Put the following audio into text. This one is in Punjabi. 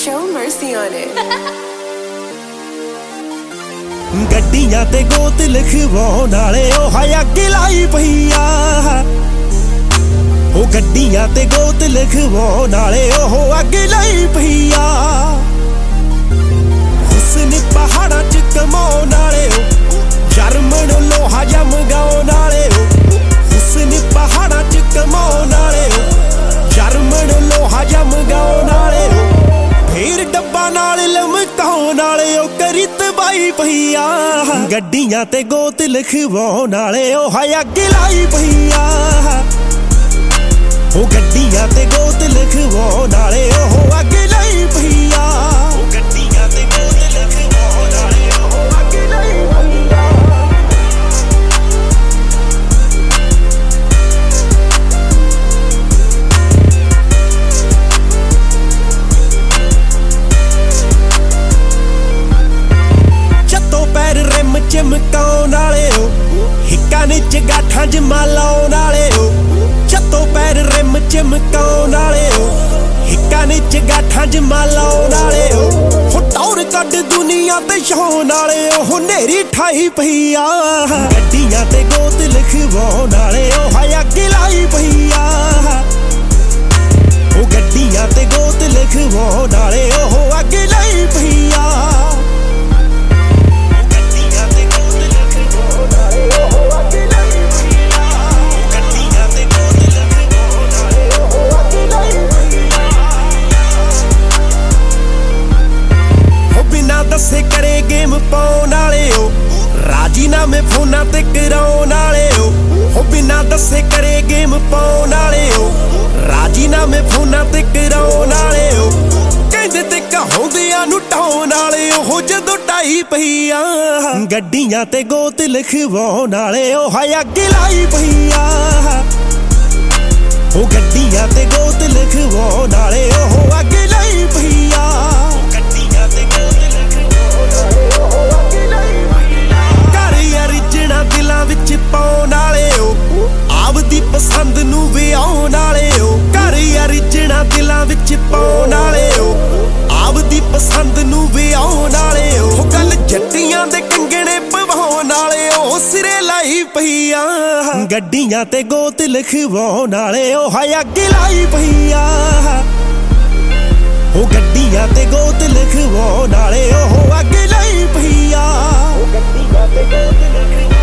Show mercy on it. ਗੱਡੀਆਂ ਤੇ ਗੋਤ ਲਿਖਵਾਉਣ ਵਾਲੇ ਉਹ ਹਾਇਆ ਗਿਲਾਈ ਪਈਆ ਉਹ ਗੱਡੀਆਂ ਤੇ ਗੋਤ ਲਿਖਵਾਉਣ ਵਾਲੇ ਉਹ ਅੱਗ ਲਾਈ ਪਈਆ ਹੁਸਨ ਪਹਾੜਾਂ ਚ ਕਮਾਉਣ ਵਾਲੇ ਜਰਮਨ ਲੋਹਾ ਜਮਗਾਉਣ ਵਾਲੇ ਹੁਸਨ ਪਹਾੜਾਂ ਚ ਕਮਾਉਣ ਵਾਲੇ ਜਰਮਨ ਲੋਹਾ ਜਮਗਾਉਣ ਵਾਲੇ ਫੇਰ ਡੱਬਾ ਨਾਲ ਲਮਕਾਉਣ ਵਾਲੇ ਉਹ ਕਰੀ ਤਬਾਈ ਪਈਆ ਗੱਡੀਆਂ ਤੇ ਗੋਤ ਲਿਖਵਾਉਣ ਵਾਲੇ ਉਹ ਹਾਇਆ ਗਿਲਾਈ ਪਈਆ ਉਹ ਗੱਡੀਆਂ ਤੇ ਗੋਤ ਲਿਖਵਾਉਣ ਵਾਲੇ ਉਹ ਅੱਗ ਲਾਈ ਪਈਆ ਉਹ ਗੱਡੀਆਂ ਤੇ ਗੋਤ ਲਿਖਵਾਉਣ ਵਾਲੇ ਉਹ ਅੱਗ ਲਾਈ ਪਈਆ ਚੱਤੋਂ ਪੈਰ ਰਿਮ ਚਮਕਾਉਣ ਵਾਲੇ ਹਿੱਕਾਂ ਨੇ ਚਗਾਠਾਂ ਚ ਮਾਲਾਉਣ ਵਾਲੇ ਚੱਤੋਂ ਪੈਰ ਰਿਮ ਚਮਕਾਉਣ ਵਾਲੇ ਹਿੱਕਾਂ ਨੇ ਚਗਾਠਾਂ ਚ ਮਾਲਾਉਣ ਵਾਲੇ ਹੋ ਟੌਰ ਕੱਢ ਦੁਨੀਆ ਤੇ ਛਾਉਣ ਵਾਲੇ ਉਹ ਨੇਰੀ ਠਾਈ ਪਈਆ ਗੱਡੀਆਂ ਤੇ ਗੋਤ ਲਿਖਵਾਉਣ ਵਾਲੇ ਉਹ ਹਾਇਆ ਗਿਲਾਈ ਪਈਆ ਉਹ ਗੱਡੀਆਂ ਤੇ ਗੋਤ ਲਿਖਵਾਉਣ ਵਾਲੇ ਉਹ ਅੱਗ ਲਾਈ ਪਈਆ ਦੱਸੇ ਕਰੇ ਗੇਮ ਪਾਉਣ ਵਾਲੇ ਰਾਜੀਨਾਮੇ ਫੋਨਾਂ ਤੇ ਕਰਾਉਣ ਵਾਲੇ ਹੋ ਬਿਨਾਂ ਦੱਸੇ ਕਰੇ ਗੇਮ ਪਾਉਣ ਵਾਲੇ ਰਾਜੀਨਾਮੇ ਫੋਨਾਂ ਤੇ ਕਰਾਉਣ ਵਾਲੇ ਕਹਿੰਦੇ ਤੇ ਕਹਾਉਂਦਿਆਂ ਨੂੰ ਢਾਉਣ ਵਾਲੇ ਉਹ ਜਦੋਂ ਢਾਈ ਪਈਆ ਗੱਡੀਆਂ ਤੇ ਗੋਤ ਲਿਖਵਾਉਣ ਵਾਲੇ ਉਹ ਹਾਇਆ ਗਿਲਾਈ ਪਈਆ ਉਹ ਗੱਡੀਆਂ ਤੇ ਗੋਤ ਲਿਖਵਾਉਣ ਵਾਲੇ ਉਹ ਅੱਗ ਲਾਈ ਪਈਆ ਗੱਡੀਆਂ ਤੇ ਗੋਤ ਦਿਲਾਂ ਵਿੱਚ ਪਾਉਣ ਵਾਲੇ ਆਪਦੀ ਪਸੰਦ ਨੂੰ ਵਿਆਉਣ ਵਾਲੇ ਘਰ ਅਰਜਣਾ ਦਿਲਾਂ ਵਿੱਚ ਪਾਉਣ ਵਾਲੇ ਆਪਦੀ ਪਸੰਦ ਨੂੰ ਵਿਆਉਣ ਵਾਲੇ ਉਹ ਗੱਲ ਜੱਟੀਆਂ ਦੇ ਕੰਗਣੇ ਪਵਾਉਣ ਵਾਲੇ ਉਹ ਸਿਰੇ ਲਾਈ ਪਈਆ ਗੱਡੀਆਂ ਤੇ ਗੋਤ ਲਿਖਵਾਉਣ ਵਾਲੇ ਉਹ ਹਾਇਆ ਗਿਲਾਈ ਪਈਆ ਉਹ ਗੱਡੀਆਂ ਤੇ ਗੋਤ ਲਿਖਵਾਉਣ ਵਾਲੇ ਉਹ ਅੱਗ ਲਾਈ ਪਈਆ ਉਹ ਗੱਡੀਆਂ ਤੇ ਗੋਤ ਲਿਖਵਾਉਣ